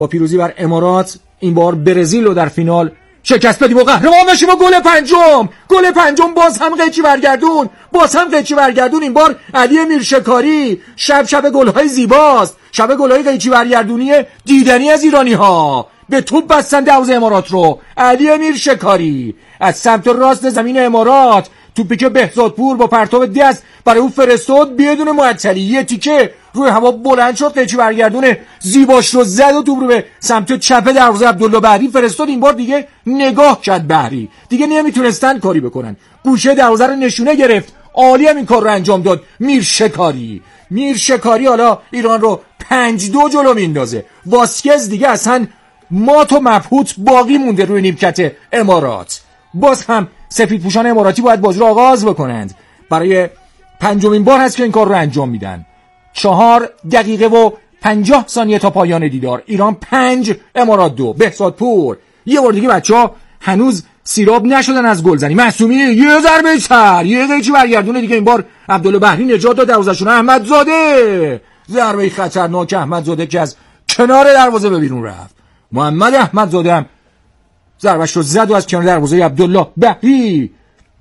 با پیروزی بر امارات این بار برزیل رو در فینال شکست دادیم و قهرمان بشیم. و گل پنجم باز هم قیچی برگردون. این بار علی میرشکاری. شب گل‌های زیباست، شب گل‌های قیچی برگردونی دیدنی از ایرانی‌ها. به توپ بستن دروازه امارات رو. علی میرشکاری از سمت راست زمین امارات توپی که بهزادپور با پرتاب دست برای او فرستاد بدون معطلی یه تیکه روی هوا بلند شد، قیچی برگردونه زیباش رو زد و توپ رو به سمت چپ دروازه عبدالله بحری فرستاد. این بار دیگه نگاه کرد بحری، دیگه نمیتونستن کاری بکنن، گوشه دروازه رو نشونه گرفت. عالی هم این کار رو انجام داد میرشکاری. حالا ایران رو 5-2 جلو میندازه. واسکز دیگه اصلا مات و مبهوت باقی مونده روی نیمکت امارات. باز هم سفیدپوشان اماراتی باید بازی رو آغاز بکنند. برای 5مین بار هست که این کار رو انجام میدن. 4 دقیقه و 50 ثانیه تا پایان دیدار. ایران 5 امارات 2. بهزادپور یه بار دیگه بچه‌ها هنوز سیراب نشدن از گلزنی. معصومی یه ضربه سر، یه قیچی برگردونه دیگه. این بار عبدالله بحری نجات داد دروازه‌شون. احمدزاده ضربه خطرناک احمدزاده که از کنار دروازه به بیرون رفت. محمد احمدزاده هم ضربه‌اش رو زد و از کنار دروازه عبدالله بحری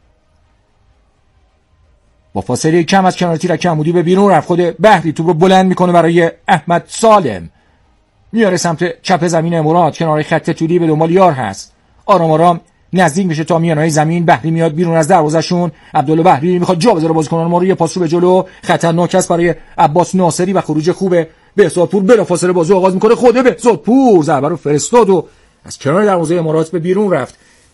با فاصله کم از کنار تیرک عمودی به بیرون رفت. خود بحری توپ رو بلند میکنه برای احمد سالم، میاره سمت چپ زمین امارات. کنار خط طولی به دنبال یار هست، آرام نزدیک میشه تا میانهای زمین. بحری میاد بیرون از دروازه‌شون. عبدالله بحری میخواد جا بذاره بازیکنان ما رو، یه پاس رو به جلو خطرناک است برای عباس ناصری و خروج خوبه. بهزادپور بلافاصله بازی آغاز میکنه. خود بهزادپور ضربه رو فرستاد و از کنار دروازه امارات به بیرون رفت.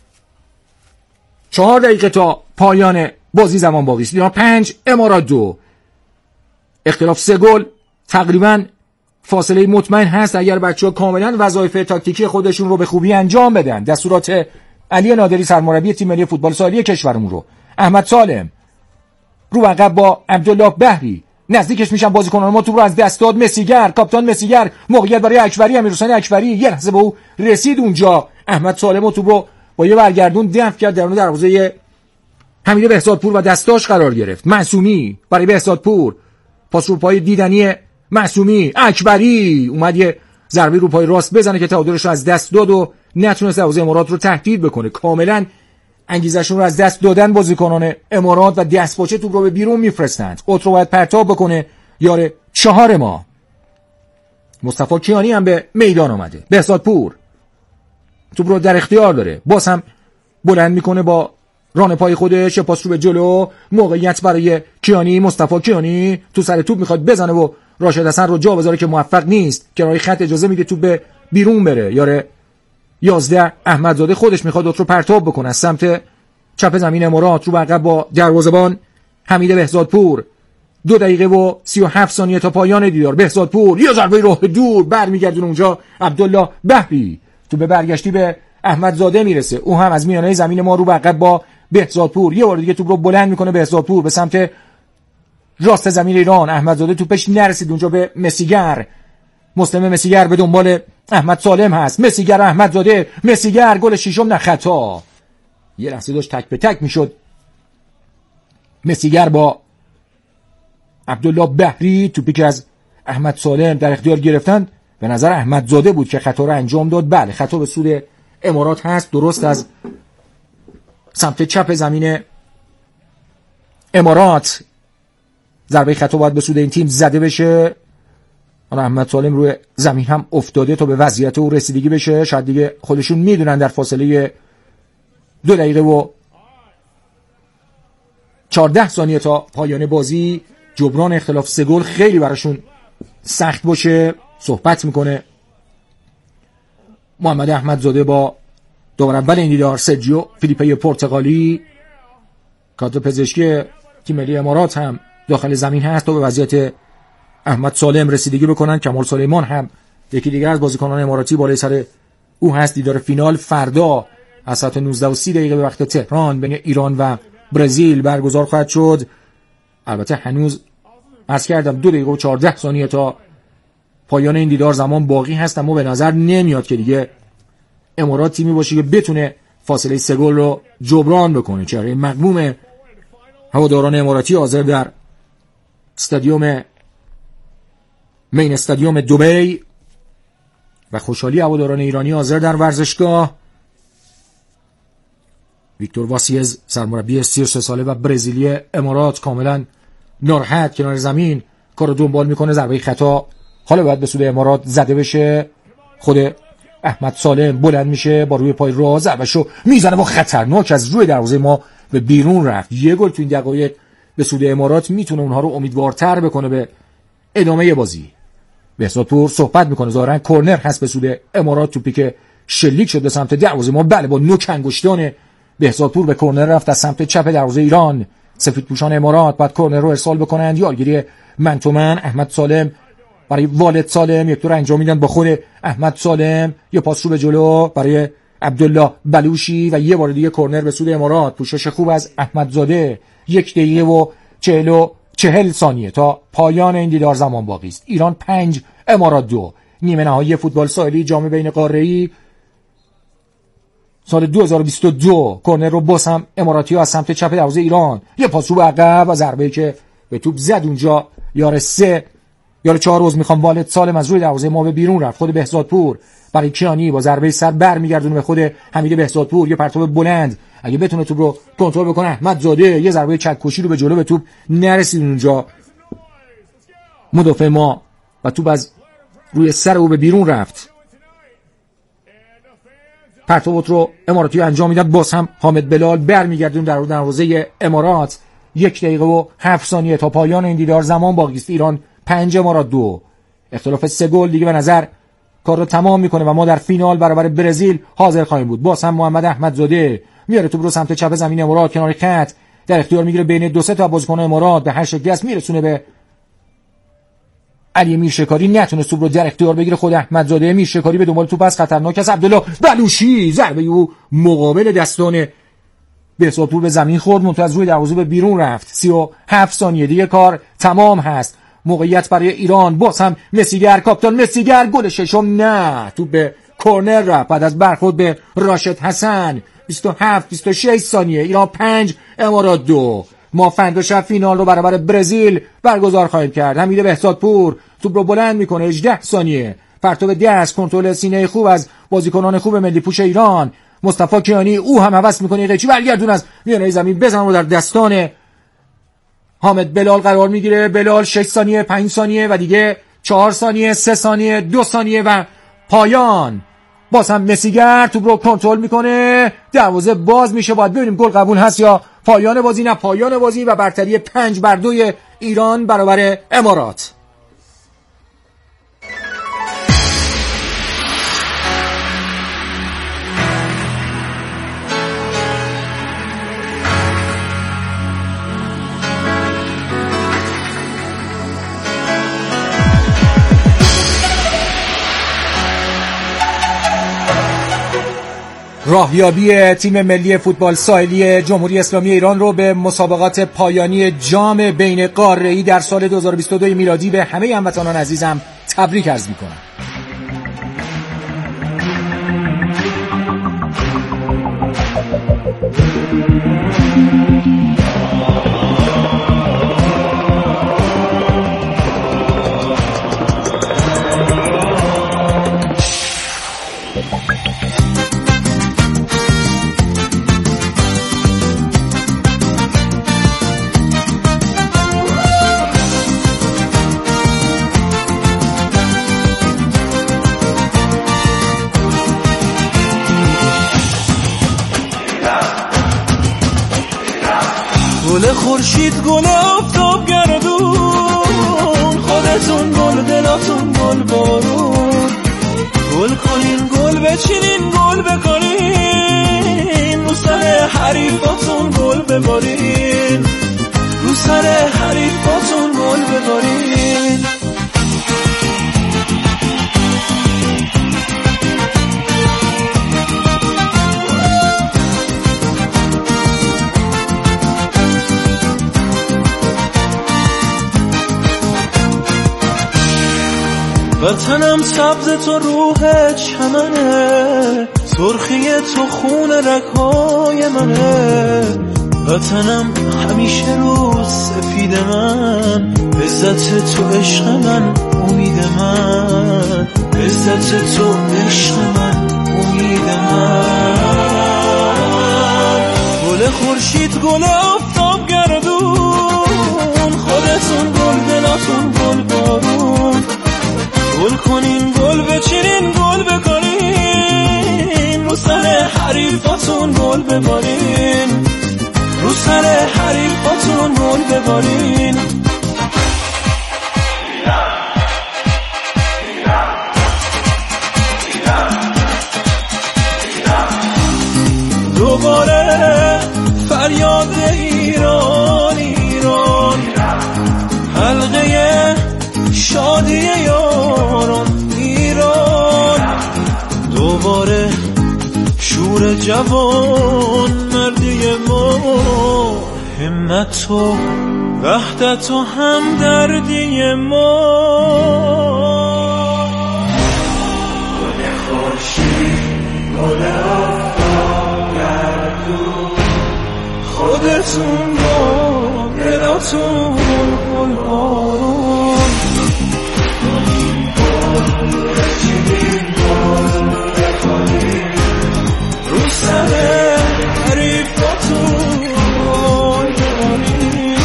4 دقیقه تا پایان بازی زمان باقی است. ایران 5 امارات 2. اختلاف 3 گل تقریبا فاصله مطمئن هست اگر بچه‌ها کاملا وظایف تاکتیکی خودشون رو به خوبی انجام بدن. دستورات علی نادری سرمربی تیم ملی فوتبال ساحلی کشورمون رو. احمد سالم رو عقب با عبدالله بحری نزدیکش میشن بازیکنان ما. توپ رو از دست داد مسیگر، کاپیتان مسیگر. موقعیت برای اکبری، امیرحسین اکبری یه لحظه به او رسید اونجا. احمد سالم و توپ رو با یه برگردون دفع کرد درون دروازه حمید بهزادپور و دستاش قرار گرفت. معصومی برای بهزادپور، پاس رو پای دیدنی معصومی. اکبری اومد یه ضربه رو پای راست بزنه که تعادلش رو از دست داد و نتونست دروازه امارات رو تهدید بکنه. کاملا انگیزشون رو از دست دادن بازیکنان امارات و دستپاچه توپ رو به بیرون میفرستند. قطر رو باید پرتاب بکنه یار 4 ما. مصطفی کیانی هم به میدان آمده. بهزادپور توپ رو در اختیار داره، باز هم بلند میکنه با ران پای خودش، پاس رو به جلو. موقعیت برای کیانی. مصطفی کیانی تو سر توپ میخواد بزنه و راشد حسن رو جا بذاره که موفق نیست. کنار خط اجازه میده توپ به بیرون بره. یار 11 احمدزاده خودش میخواد رو پرتاب بکنه از سمت چپ زمین امارات. رو عقب با دروازه‌بان حمید بهزادپور. 2 دقیقه و 37 ثانیه تا پایان دیدار. بهزادپور یه ضربه راه دور برمیگردونه اونجا عبدالله بحری. تو به برگشتی به احمدزاده میرسه، او هم از میانه زمین ما رو عقب با بهزادپور. یه بار دیگه توپ رو بلند میکنه بهزادپور به سمت راست زمین ایران. احمدزاده توپش نرسید اونجا به مسیگر. مسلم مسیگر به دنبال احمد سالم هست. مسیگر احمدزاده. مسیگر گل 6م نه خطا. یه لحظه داشت تک به تک میشد مسیگر با عبدالله بحری. توپی که از احمد سالم در اختیار گرفتن به نظر احمدزاده بود که خطا رو انجام داد. بله خطا به سود امارات هست، درست از سمت چپ زمین امارات ضربه خطا باید به سود این تیم زده بشه. احمد سالم روی زمین هم افتاده تا به وضعیت او رسیدگی بشه. شاید دیگه خودشون میدونن در فاصله 2 دقیقه و 14 ثانیه تا پایان بازی جبران اختلاف 3 گل خیلی براشون سخت باشه. صحبت میکنه محمد احمدزاده با داور اول این دیدار سرجیو فیلیپه پرتغالی. کادر پزشکی تیم ملی امارات هم داخل زمین هست تا به وضعیت احمد سالم رسیدگی بکنن. کمال سلیمان هم یکی دیگر از بازیکنان اماراتی بالای سر او هست. دیدار فینال فردا از ساعت 19:30 به وقت تهران بین ایران و برزیل برگزار خواهد شد. البته هنوز عرض کردم 2 دقیقه و 14 ثانیه تا پایان این دیدار زمان باقی هست، اما به نظر نمیاد که دیگه امارات تیمی باشه که بتونه فاصله 3 گل رو جبران بکنه. چهره مغموم هواداران اماراتی حاضر در استادیوم مین استادیوم دبی و خوشحالی هواداران ایرانی حاضر در ورزشگاه. ویکتور واسیز سرمربی 33 ساله و برزیلی امارات کاملا ناراحت کنار زمین کارو دنبال میکنه. ضربه خطا حالا باید به سود امارات زده بشه. خود احمد سالم بلند میشه با روی پای راست ضربهشو میزنه با خطرناک از روی دروازه ما به بیرون رفت. یه گل تو این دقایق به سود امارات میتونه اونها رو امیدوارتر بکنه به ادامه بازی. بهزادپور صحبت میکنه ظاهرا کورنر هست به سود امارات. توپی که شلیک شد به سمت دروازه ما، بله با نوک انگشتان بهزادپور به کورنر رفت از سمت چپ دروازه ایران. سفیدپوشان امارات بعد کورنر رو ارسال بکنند. یارگیری من تو من. احمد سالم برای والد سالم یک دور انجام میدن با خود احمد سالم. یه پاس رو به جلو برای عبدالله بلوشی و یه بار دیگه کورنر به سود امارات. پوشش خوب از احمد زاده. 1 دقیقه و 40 ثانیه تا پایان این دیدار زمان باقی است. ایران 5 امارات 2. نیمه نهایی فوتبال ساحلی جام بین قاره‌ای سال 2022. کورنر رو باز هم اماراتی‌ها از سمت چپ دروازه ایران. یه پاس رو به عقب و ضربه‌ای که به توپ زد اونجا یار 4 روز میخوام والد سالم از روی دروازه ما به بیرون رفت. خود بهزادپور برای کیانی با ضربه سر برمیگردونه به خود حمید بهزادپور. یه پرتاب بلند اگه بتونه توپ رو کنترل بکنه احمد زاده. یه ضربه چکشی رو به جلو به توپ نرسید اونجا مدافع ما و توپ از روی سر او به بیرون رفت. پرتابات رو اماراتی انجام میدن. باز هم حامد بلال برمیگردون در دروازه امارات. 1 دقیقه و 7 ثانیه تا پایان این دیدار زمان باقی است. ایران 5 امارات 2. اختلاف 3 گل دیگه به نظر کار رو تمام میکنه و ما در فینال برابر برزیل حاضر خواهیم بود. باز هم محمد احمدزاده میاره توپ رو سمت چپ زمین امارات. کنار خط در اختیار میگیره بین 2-3 تا بازیکن امارات. به هر شکلی است میرسونه به علی میرشکاری. نتونست توپ رو در اختیار بگیره خود احمدزاده. میرشکاری به دنبال توپ از خطرناک از عبدالله بلوشی. ضربه او مقابل دستان بهزادپور به زمین خورد. منتها از روی دروازه به بیرون رفت. 37 ثانیه دیگه کار تمام هست. موقعیت برای ایران. باز هم مسیگر، کاپیتان مسیگر. گل ششم نه، توپ به کورنر رفت بعد از برخورد به راشد حسن. 27-26 ثانیه. ایران 5 امارات 2. ما فردا شب فینال رو برابر برزیل برگزار خواهیم کرد. حمید بهزادپور توپ رو بلند میکنه. 18 ثانیه. پرتاب دست، کنترل سینه خوب از بازیکنان خوب ملی پوش ایران. مصطفی کیانی او هم هوس میکنه قیچی برگردون از میانه زمین بزنه و در دستان حامد بلال قرار میگیره. بلال 6 ثانیه، 5 ثانیه و دیگه 4 ثانیه، 3 ثانیه، 2 ثانیه و پایان. باز هم مسیگر توپ رو کنترل میکنه. دروازه باز میشه. باید ببینیم گل قبول هست یا پایان بازی. نه، پایان بازی و برتری 5-2 ایران برابر امارات. راهیابی تیم ملی فوتبال ساحلی جمهوری اسلامی ایران رو به مسابقات پایانی جام بین قاره‌ای در سال 2022 میلادی به همه هموطنان عزیزم تبریک عرض می‌کنم. گل خورشید، گل آفتاب گردون، خودتون گل، دلاتون گل بارون. گل کنین، گل بچینین، گل بکنین، رو سر حریفاتون گل ببارین، رو سر حریفاتون گل ببارین. وطنم سبز تو روح چمنه، سرخی تو خون رگ‌های منه. وطنم همیشه روز سفید من، عزت تو عشق من امید من، عزت تو عشق من امید من. گل خورشید گل آفتاب گردون، خودتون گل دلاتون گل بارون، گل کنین گل بچینین گل بکنین، رو سر حریفاتون گل ببارین، رو سر حریفاتون گل ببارین. دوباره فریاد ایران ایران، حلقه شادی یاران ایران، دوباره شور جوان مردی ما، همت و وحدت و همدردی ما. گل خورشید گل آفتاب گردون، خودتون گل دلاتون گل بارون، رو سر حریفاتون گل ببارین.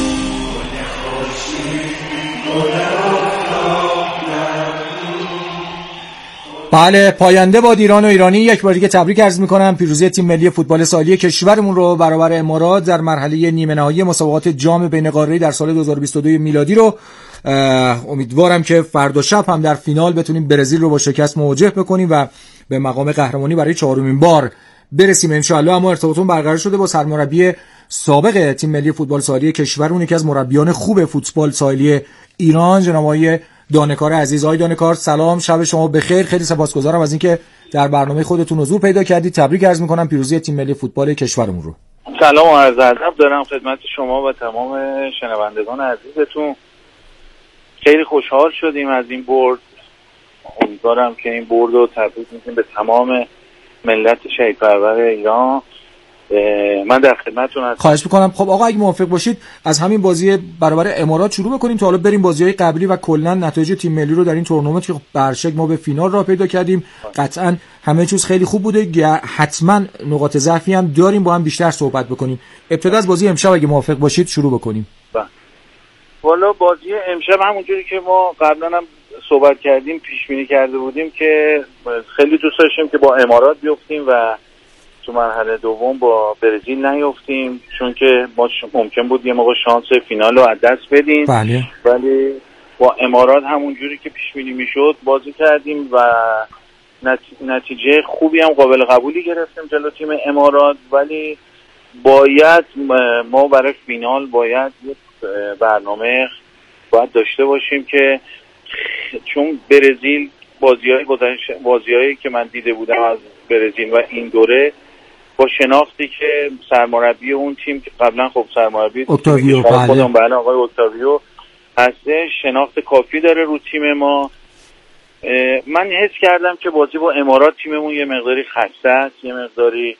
بله، پاینده با ایران و ایرانی. یک بار دیگه تبریک عرض می‌کنم پیروزی تیم ملی فوتبال ساحلی کشورمون رو برابر امارات در مرحله نیمه نهایی مسابقات جام بین‌قاره‌ای در سال 2022 میلادی رو. امیدوارم که فردا شب هم در فینال بتونیم برزیل رو با شکست مواجه بکنیم و به مقام قهرمانی برای 4مین بار برسیم ان شاء الله. اما ارتباطمون برقرار شده با سرمربی سابق تیم ملی فوتبال ساحلی کشورمون، یکی از مربیان خوب فوتبال ساحلی ایران، جناب آقای دانکار عزیز. آقای دانکار سلام، شب شما بخیر. خیلی سپاسگزارم از اینکه در برنامه خودتون حضور پیدا کردید. تبریک عرض می‌کنم پیروزی تیم ملی فوتبال کشورمون رو. سلام و عرض ادب دارم خدمت شما و تمام شنوندگان عزیزتون. خیلی خوشحال شدیم از این برد. امیدوارم که این برد رو تبریک میگیم به تمام ملت شهیدپرور ایران. من در خدمتتون هستم. خواهش می‌کنم. خب آقا اگه موافق باشید از همین بازی برابر امارات شروع بکنیم تا حالا بریم بازی‌های قبلی و کلاً نتایج تیم ملی رو در این تورنمنت که برشک ما به فینال راه پیدا کردیم. قطعاً همه چیز خیلی خوب بوده، حتماً نقاط ضعفی هم داریم، با هم بیشتر صحبت بکنیم. ابتدا از بازی امشب اگه موافق باشید شروع بکنیم. والا بازی امشب همونجوری که ما قبلا هم صحبت کردیم پیش بینی کرده بودیم که خیلی دوست داشتیم که با امارات بیفتیم و تو مرحله دوم با برزیل نیفتیم، چون که ما ممکن بود یه موقع شانس فینال رو از دست بدیم. بله. ولی با امارات همونجوری که پیش بینی میشد بازی کردیم و نتیجه خوبی هم قابل قبولی گرفتیم جلو تیم امارات. ولی باید ما برای فینال باید برنامه باید داشته باشیم که چون برزیل بازی‌هایی که من دیده بودم از برزیل و این دوره با شناختی که سرمربی اون تیم که قبلا خب سرمربی اوکتاویو بله آقای اوکتاویو هسته، شناخت کافی داره رو تیم ما. من حس کردم که بازی با امارات تیممون یه مقداری خسته است، یه مقداری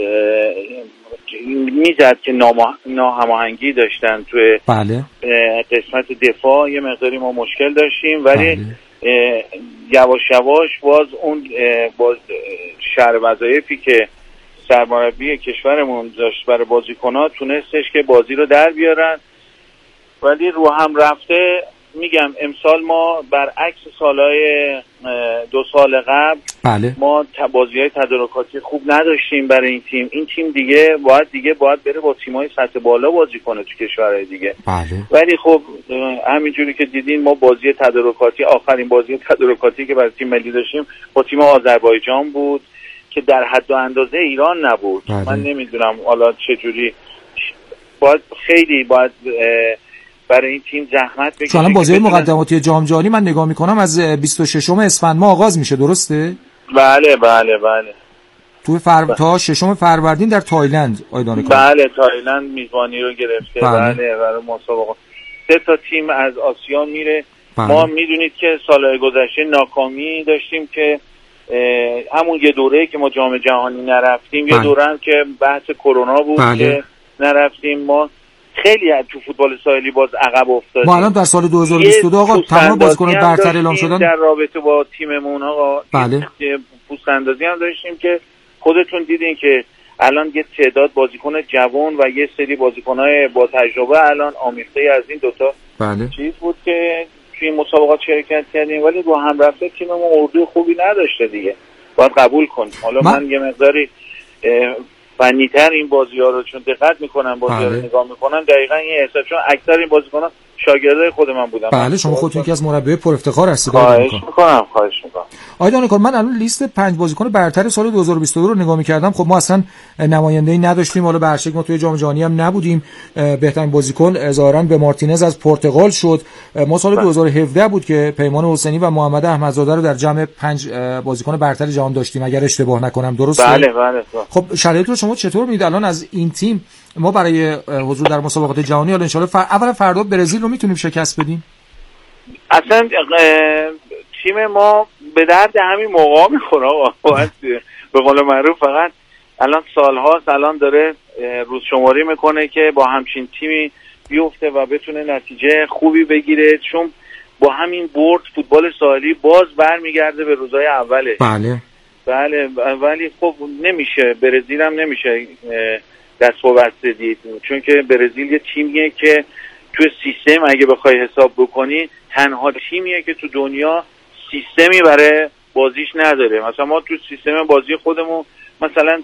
میزد که ناهماهنگی داشتن توی بله. قسمت دفاع یه مقداری ما مشکل داشتیم، ولی یواش یواش باز اون باز شهر وظایفی که سرمربی کشورمون داشت برای بازیکن‌ها تونستش که بازی رو در بیارن. ولی رو هم رفته میگم امسال ما برعکس سالهای 2 سال قبل بله. ما بازی‌های تدارکاتی خوب نداشتیم برای این تیم. این تیم دیگه باید بره با تیم‌های سطح بالا بازی کنه تو کشورهای دیگه. بله. ولی خب همینجوری که دیدین ما بازی تدارکاتی آخرین بازی تدارکاتی که برای تیم ملی داشتیم با تیم آذربایجان بود که در حد و اندازه ایران نبود. بله. من نمیدونم حالا چجوری خیلی باید برای این تیم زحمت بکشیم. چون بازی مقدماتی جام جهانی من نگاه میکنم از 26 اسفند ماه آغاز میشه، درسته؟ بله تو تا 6 فروردین در تایلند آیدان کار. بله تایلند میزبانی رو گرفته. بله برای مسابقه 3 تا تیم از آسیا میره. بله. ما میدونید که سالهای گذشته ناکامی داشتیم که همون یه دوره که ما جام جهانی نرفتیم. بله. یه دوره هم که بحث کرونا بود. بله. که نرفتیم. ما خیلی تو فوتبال ساحلی باز عقب افتادیم. ما الان در سال 2022 آقا تمام بازیکنان برتر اعلام شدن در رابطه با تیممون آقا. بله. پوست اندازی هم داشتیم که خودتون دیدین که الان یه تعداد بازیکن جوان و یه سری بازیکن‌های با تجربه الان آمیخته از این دوتا بله. چیز بود که توی مسابقات شرکت کردیم، ولی رو هم رفته تیممون اردوی خوبی نداشته دیگه، باید قبول کنیم. حالا من یه مقداری فنی‌تر این بازی‌ها رو چون دقت می‌کنم بازی‌ها رو نگاه می‌کنم، دقیقاً این احساس، چون اکثر این بازیکن‌ها شاگردای خود من بودن. بله شما خودتون یکی از مربیای پر افتخار هستید. خواهش می‌کنم. آقای دانکار، من الان لیست 5 بازیکن برتر سال 2022 رو نگاه می‌کردم. خب ما اصلا نماینده‌ای نداشتیم، حالا به هر شکل ما توی جام جهانی هم نبودیم. بهترین بازیکن ظاهراً به مارتینز از پرتغال شد. ما سال 2017 بود که پیمان حسینی و محمد احمدزاده رو در جمع 5 بازیکن برتر جهان داشتیم اگر اشتباه نکنم، درسته؟ بله. خب شرایط رو شما چطور می‌دید الان از این تیم ما برای حضور در مسابقات جهانی؟ حالا ان شاءالله اول فردا برزیل رو میتونیم شکست بدیم؟ اصلا تیم ما به درد همین موقع میخوره آقا. به قول معروف فقط الان سالهاست الان داره روز شماری میکنه که با همچین تیمی بیفته و بتونه نتیجه خوبی بگیره، چون با همین برد فوتبال ساحلی باز برمیگرده به روزهای اوله. بله ولی خب نمیشه، برزیل هم نمیشه دست و بسته دید، چون که برزیل یه تیمیه که تو سیستم اگه بخوای حساب بکنی تنها تیمیه که تو دنیا سیستمی برای بازیش نداره. مثلا ما تو سیستم بازی خودمون مثلا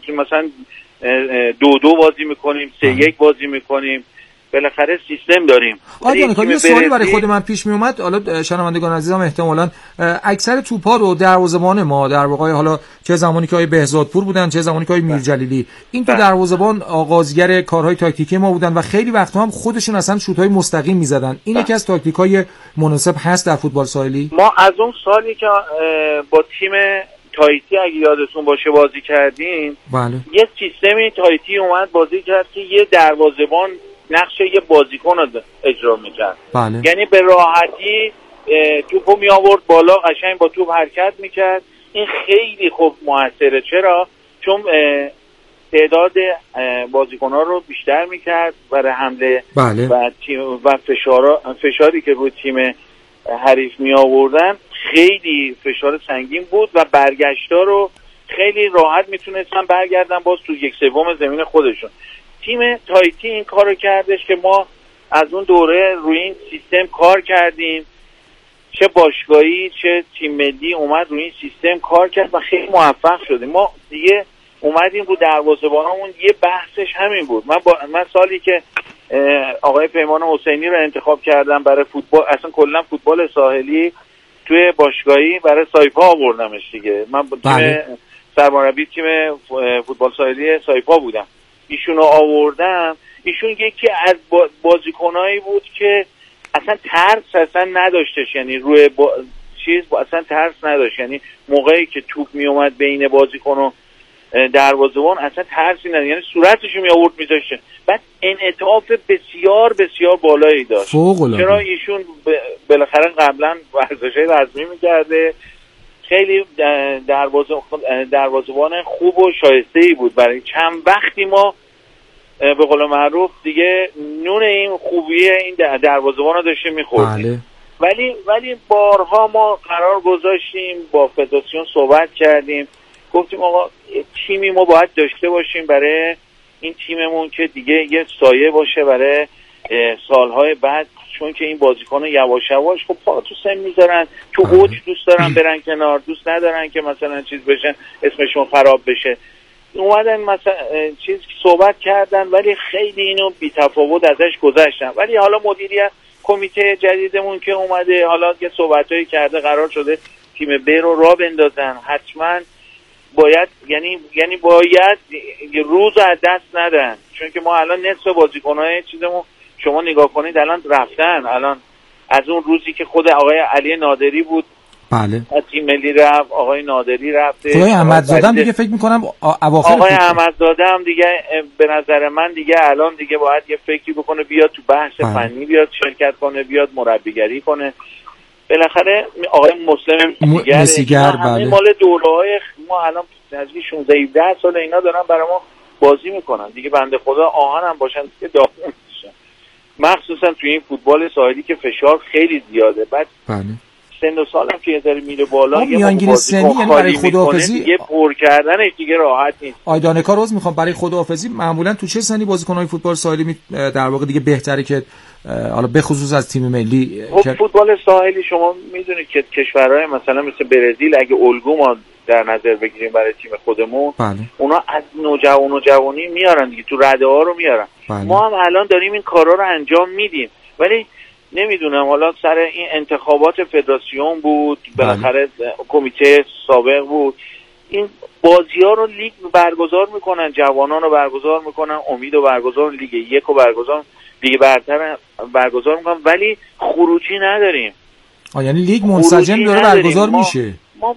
2-2 بازی میکنیم، 3-1 بازی میکنیم، بالاخره سیستم داریم. یه سوالی برای خود من پیش می اومد، حالا شنوندگان عزیزم احتمالاً اکثر توپا رو دروازه‌بان ما در واقع، حالا چه زمانی که آقای بهزادپور بودن چه زمانی که آقای میرجلیلی، این تو دروازه‌بان آغازگر کارهای تاکتیکی ما بودن و خیلی وقتا هم خودشون اصلا شوت‌های مستقیم می‌زدن. این یکی از تاکتیک‌های مناسب هست در فوتبال ساحلی. ما از اون سالی که با تیم تایتی اگه یادتون باشه بازی کردیم، بله. یه سیستمی تایتی اومد بازی کرد که یه دروازه‌بان نقش یه بازیکن رو اجرا میکرد. بله. یعنی به راحتی توپو می آورد بالا، قشنگ با توپ حرکت میکرد. این خیلی خوب موثره. چرا؟ چون تعداد بازیکن‌ها رو بیشتر میکرد برای حمله. بله. و فشاری که روی تیم حریف می آوردن خیلی فشار سنگین بود و برگشتا رو خیلی راحت میتونستن برگردن باز تو 1/3 زمین خودشون. تیم تایتی این کارو کردش که ما از اون دوره روی این سیستم کار کردیم، چه باشگاهی چه تیم ملی اومد روی این سیستم کار کرد و خیلی موفق شدیم. ما دیگه اومدیم رو دروازه‌بانمون یه بحثش همین بود. من سالی که آقای پیمان حسینی رو انتخاب کردم برای فوتبال، اصلا کلا فوتبال ساحلی توی باشگاهی برای سایپا آوردمش دیگه. من تیم سرمربی تیم فوتبال ساحلی سایپا بودم، ایشونو آوردم. ایشون یکی از بازیکنایی بود که اصلا ترس اصلا نداشتش، یعنی روی اصلا ترس نداشت، یعنی موقعی که توپ می اومد بین بازیکن و دروازه‌بان اصلا ترسی نداشت، یعنی صورتشو می آورد میذاشته. بعد انعطاف بسیار بسیار بالایی داشت. چرا؟ ایشون بالاخره قبلا ورزش‌های رزمی می‌کرده، خیلی دروازه‌بان خوب و شایسته‌ای بود. برای چند وقتی ما به قول معروف دیگه نون این خوبیه این دروازه‌بان رو داشتیم می‌خوردیم. ولی بارها ما قرار گذاشتیم، با فدراسیون صحبت کردیم، گفتیم آقا تیمی ما باید داشته باشیم برای این تیممون که دیگه یه سایه باشه برای سالهای بعد، چون که این بازیکن‌ها یواش یواش خب پا تو سن میذارن، تو اوج دوست دارن برن کنار، دوست ندارن که مثلا چیز بشن اسمشون خراب بشه. اومدن مثلا چیز صحبت کردن ولی خیلی اینو بی‌تفاوت ازش گذشتن. ولی حالا مدیریت کمیته جدیدمون که اومده، حالا یه صحبتایی کرده، قرار شده تیم ب رو راه بندازن. حتما باید یعنی باید روز از دست ندن، چون که ما الان نصف بازیکن‌های چیزمون شما نگاه کنید الان رفتن. الان از اون روزی که خود آقای علی نادری بود، بله، تیم ملی رفت، آقای نادری رفته، آقای احمدزاده هم دیگه فکر می‌کنم اواخر آقای احمدزاده هم دیگه به نظر من دیگه الان دیگه باید یه فکری بکنه، بیاد تو بحث فنی بیاد شرکت کنه، بیاد مربیگری کنه. بالاخره آقای مسلم مسیگر بله، مال دوره‌های ما الان نزدیک 16 17 سال اینا دارن برای ما بازی میکنن دیگه، بنده خدا آهن هم باشن که داغون میشن، مخصوصا توی این فوتبال ساحلی که فشار خیلی زیاده. بعد بله سن و سالم که یه ذره میره بالا، یه میانگین سنی یعنی برای خداحافظی دیگه پر کردنش دیگه راحت نیست. آیدانکا روز میخوام برای خداحافظی معمولا تو چه سنی بازیکن‌های فوتبال ساحلی در واقع دیگه بهتره که حالا به خصوص از تیم ملی فوتبال ساحلی شما میدونید که کشورهای مثلا مثل برزیل اگه الگو ما در نظر بگیریم برای تیم خودمون، بله. اونا از نوجوان و جوانی میارن دیگه، تو رده ها رو میارن. بله. ما هم الان داریم این کارا رو انجام میدیم، ولی نمیدونم حالا سر این انتخابات فدراسیون بود، بالاخره کمیته سابق بود، این بازی‌ها رو لیگ برگزار میکنن، جوانان رو برگزار میکنن، امید رو برگزار، لیگ یک رو برگزار، لیگ برتر برگزار میکنن، ولی خروجی نداریم. یعنی لیگ منسجم داره برگزار میشه.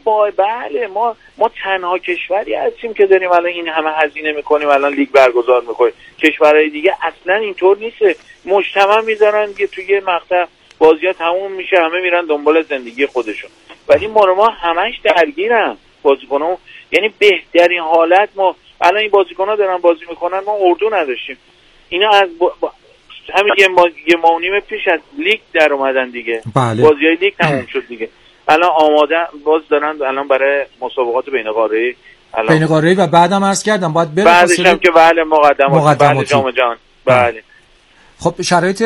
بله ما تنها کشوری هستیم که داریم الان این همه هزینه میکنیم، الان لیگ برگزار میکنیم. کشورهای دیگه اصلا اینطور نیست، مجتمع میذارن که توی مقطع بازی‌ها تموم میشه، همه میرن دنبال زندگی خودشون، ولی ما همش درگیرن بازیکن‌ها. یعنی بهترین حالت ما الان این بازیکن‌ها دارن بازی میکنن، ما اردو نداشتیم، اینا از همین یه ماه و نیم پیش از لیگ در اومدن دیگه. بله. بازی‌های لیگ تموم شد دیگه، الان آماده باز دارن الان برای مسابقات بین‌قاره‌ای و بعدم عرض کردم باید بره بعدش هم که بله مقدماتی جام جهانی. بله. خب شرایط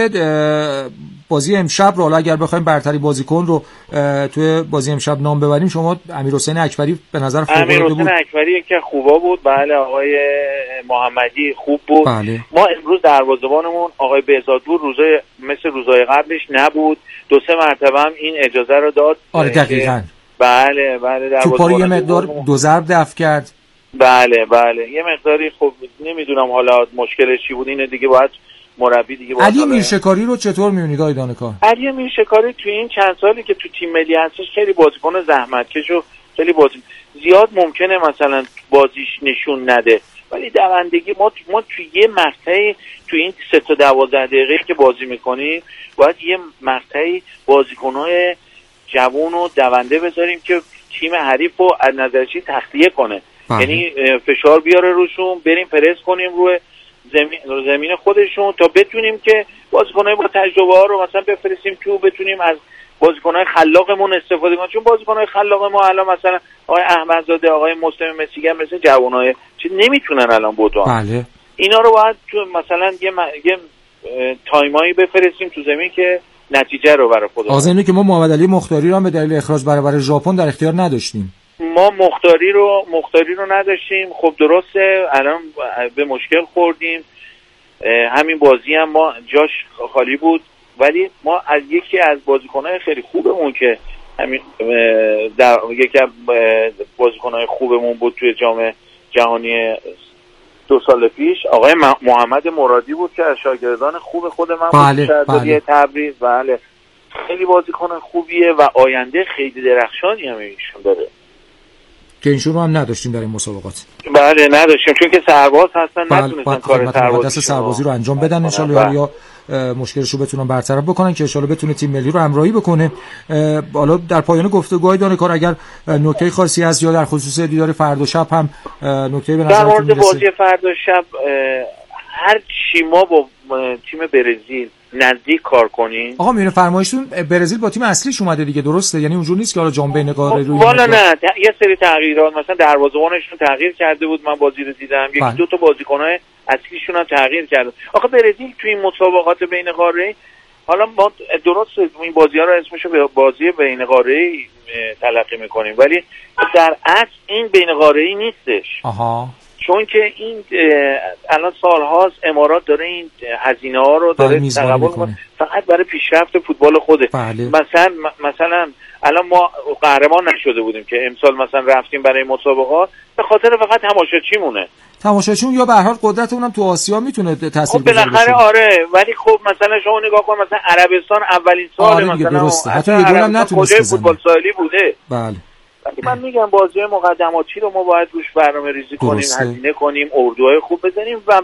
بازی امشب رو حالا اگر بخوایم برتری بازیکن رو توی بازی امشب نام ببریم، شما امیرحسین اکبری به نظر فوق‌العاده بود. امیرحسین اکبری که خوبا بود، بله. آقای محمدی خوب بود. بله. ما امروز دروازه‌بانمون آقای بهزادپور مثل روزهای قبلش نبود، 2-3 مرتبه هم این اجازه رو داد. آره دقیقاً. بله توپا رو یه مقدار دو ضرب دفع کرد. بله یه مقداری. خب نمیدونم حالا مشکلش چی بود، اینو دیگه باید مربی دیگه باید. علی میرشکاری رو چطور می‌بینید آقای دانکار؟ علی میرشکاری توی این چند سالی که تو تیم ملی هستش خیلی بازیکن زحمتکش و خیلی زیاد ممکنه مثلا بازیش نشون نده، ولی دوندگی ما توی یه مقطعی توی این 3 تا 12 دقیقه که بازی می‌کنیم باید یه مقطعی بازیکن‌های جوان و دونده بذاریم که تیم حریف رو از نظرشی تخلیه کنه. یعنی فشار بیاره روشون، بریم پرس کنیم روی زمین خودشون تا بتونیم که بازیکن‌های با تجربه ها رو مثلا بفرستیم تو، بتونیم از بازیکن‌های خلاقمون استفاده کنیم، چون بازیکن‌های خلاق ما الان مثلا آقای احمدزاده، آقای مسلم مسیگا مثلا جوانای چی نمیتونن الان بدون. بله. اینا رو باید تو مثلا یه تایمایی بفرستیم تو زمین که نتیجه رو برای خودمون. آذر اینه که ما محمد علی مختاری رو هم به دلیل اخراج برابر ژاپن در اختیار نداشتیم. ما مختاری رو نداشتیم. خب درسته الان به مشکل خوردیم، همین بازی هم ما جاش خالی بود، ولی ما از یکی از بازیکن‌های خیلی خوبمون که همین یکی از بازیکن‌های خوبمون بود توی جام جهانی 2 سال پیش، آقای محمد مرادی بود که از شاگردان خوب خود من بود. بله. تبریز. بله خیلی بازیکن خوبیه و آینده خیلی درخشانی هم ایشون داره که اینشون رو هم نداشتیم در این مسابقات. بله نداشتیم، چون که سرباز هستن نتونستن کار سربازی رو انجام بدن. انشالله یا مشکلش رو بتونن برطرف بکنن که انشالله بتونه تیم ملی رو همراهی بکنه. حالا در پایان گفتگوهای دانکار اگر نکته خاصی هست یا در خصوص دیدار فردا شب هم نکته به نظرتون میرسه؟ در مورد بازی فردا شب هر چی ما با تیم برزیل نزدیک کار کنیم. آقا میونه فرمایشتون برزیل با تیم اصلیش اومده دیگه، درسته؟ یعنی اونجوری نیست که حالا جام بین‌قاره روی والا نه یه سری تغییرات، مثلا دروازه‌بانشون تغییر کرده بود، من بازی رو دیدم، یکی دو تا بازیکن‌های اصلیشون هم تغییر کرده. آخه برزیل توی این مسابقات بین‌قاره‌ای، حالا ما درست این بازی‌ها رو اسمشو بازی بین‌قاره‌ای تلقی می‌کنیم، ولی در اصل این بین‌قاره‌ای نیستش. آها. چون که این الان سال‌هاست امارات داره این هزینه‌ها رو داره تقبل می‌کنه فقط برای پیشرفت فوتبال خوده. بله. مثلا الان ما قهرمان نشده بودیم که امسال مثلا رفتیم برای مسابقات به خاطر فقط تماشاچیمونه. تماشاچیون یا به هر حال قدرت اونم تو آسیا میتونه تاثیرگذار باشه. بالاخره آره، ولی خب مثلا شما نگاه کن مثلا عربستان اولین سال مثلا درسته. حتی یه گل هم نتونست بزنه. فوتبال ساحلی بوده. بله. ولی من میگم بازی مقدماتی رو ما باید روش برنامه‌ریزی کنیم، هزینه کنیم، اردوهای خوب بزنیم و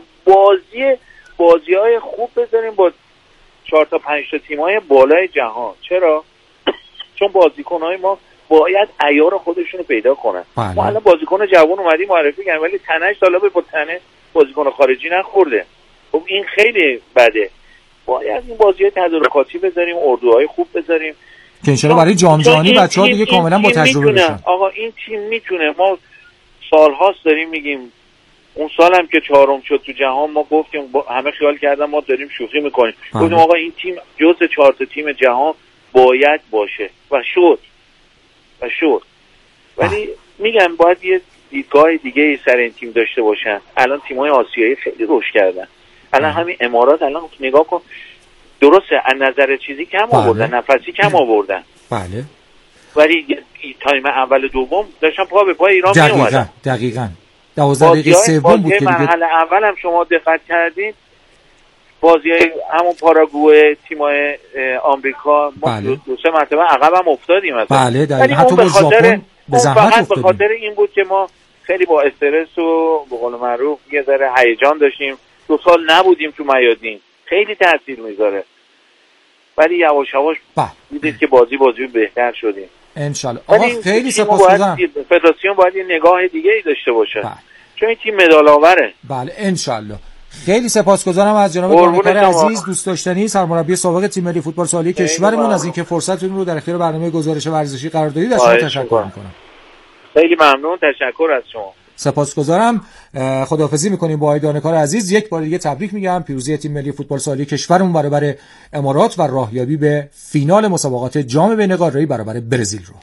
بازی‌های خوب بزنیم با 4 تا 5 تا تیم‌های بالای جهان. چرا؟ چون بازیکن‌های ما باید عیار خودشونو پیدا کنن. ما الان بازیکن جوان اومدیم معرفی کردیم، ولی تنش طالب با تنه بازیکن خارجی نخورده. خب این خیلی بده. باید این بازی‌های تدارکاتی بذاریم، اردوهای خوب بذاریم که انشالله برای جام جهانی بچه‌ها دیگه کاملا با تجربه بشن. آقا این تیم میتونه. ما سال‌هاست داریم میگیم، اون سال هم که چهارم شد تو جهان ما گفتیم، همه خیال کردن ما داریم شوخی میکنیم، گفتیم آقا این تیم جزء 4 تا تیم جهان باید باشه و شد. ولی میگم باید یه دیدگاه دیگه سر این تیم داشته باشن. الان تیم‌های آسیایی خیلی رشد کردن. الان همین امارات الان نگاه کن، درسته از نظر چیزی کم آوردن، نفسی کم آوردن، بله، ولی تایم اول دوم داشتن پا به پای ایران می اومدن. دقیقاً 12 دقیقه سوم بود که مرحله اول هم شما دقت کردین بازیای همون پاراگوئه، تیم‌های آمریکا ما بله. 2-3 مرتبه عقب هم افتادیم مثلا. بله دقیقاً. حتی با ژاپن به زحمت افتادیم. به خاطر این بود که ما خیلی با استرس و به قول معروف یه ذره هیجان داشتیم. 2 سال نبودیم تو میادین، خیلی تاثیر میذاره. ولی یواش یواش دیدید که بازی بهتر شدیم ان شاء الله. آقا خیلی سپاسگزارم. فدراسیون باید یه نگاه دیگه ای داشته باشه. چون این تیم مدال آوره. بله ان شاء الله. خیلی سپاسگزارم از جناب دانکار عزیز، دوست داشتنی، سرمربی سابق تیم ملی فوتبال سالی کشورمون، از اینکه فرصتتون رو در اختیار برنامه گزارش ورزشی قرار دادید. از شما تشکر میکنم. خیلی ممنون، تشکر از شما. سپاسگزارم. خداحافظی میکنیم با آقای دانکار عزیز. یک بار دیگه تبریک میگم پیروزی تیم ملی فوتبال سالی کشورمون برابر امارات و راهیابی به فینال مسابقات جام بین‌قاره‌ای برابر برزیل رو.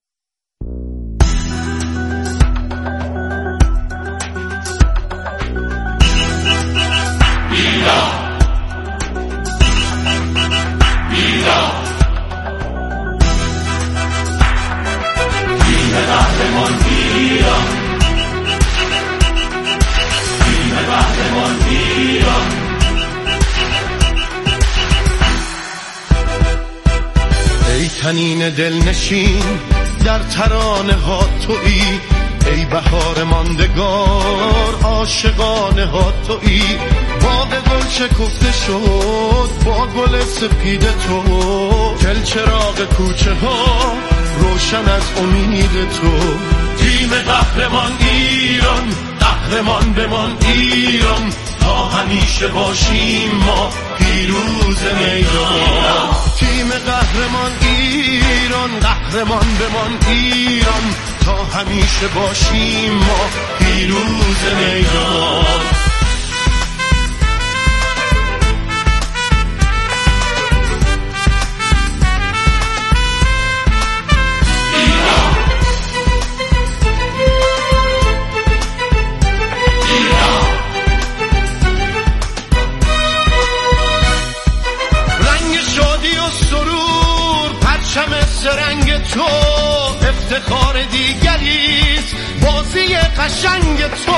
ای تنین دلنشین در ترانه ها تویی، ای بهار ماندگار عاشقانه ها تویی. باغ گل شکفته شد با گل سپید تو، دل چراغ کوچه ها روشن از امید تو. تیم قهرمان ایران، قهرمان بمان ایران، تا همیشه باشیم ما پیروز میدان. تیم قهرمان ایران، قهرمان بمان ایران، تا همیشه باشیم ما پیروز میدان. رنگ تو افتخار دیگریست، بازی قشنگ تو.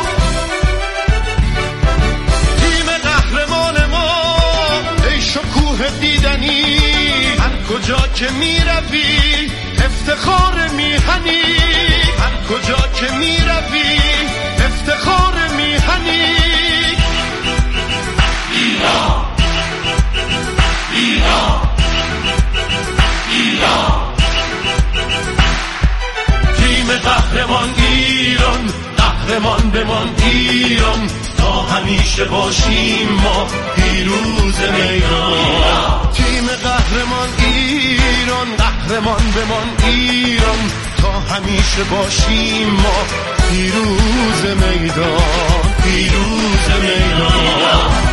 تیم قهرمان ما ای شکوه دیدنی، هر کجا که می روی افتخار میهنی، هر کجا که می روی افتخار میهنی. ایران ایران تیم قهرمان ایران، قهرمان بمان ایران، تا همیشه باشیم ما پیروز میدان. تیم قهرمان ایران، قهرمان بمان ایران، تا همیشه باشیم ما پیروز میدان، پیروز میدان.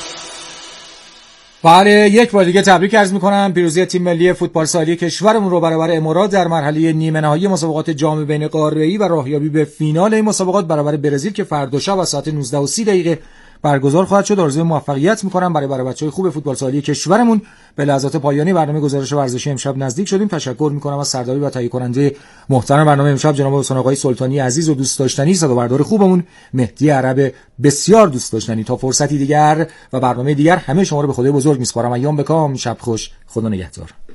بله یک بار دیگه تبریک عرض میکنم پیروزی تیم ملی فوتبال سالی کشورمون رو برابر امارات در مرحله نیمه نهایی مسابقات جام بین‌قاره‌ای و راهیابی به فینال این مسابقات برابر برزیل که فردا شب از ساعت 19:30 برگزار خواهد شد. آرزوی موفقیت میکنم برای بچه‌های خوب فوتبال سالی کشورمون. به لحظات پایانی برنامه گزارش ورزشی امشب نزدیک شدیم. تشکر میکنم از سرداری و تهیه کننده محترم برنامه امشب جناب حسین آقای سلطانی عزیز و دوست داشتنی، صدابردار خوبمون مهدی عرب بسیار دوست داشتنی. تا فرصتی دیگر و برنامه دیگر همه شما رو به خدای بزرگ میسپارم. ایام بکام، شب خوش، خدا نگهدار.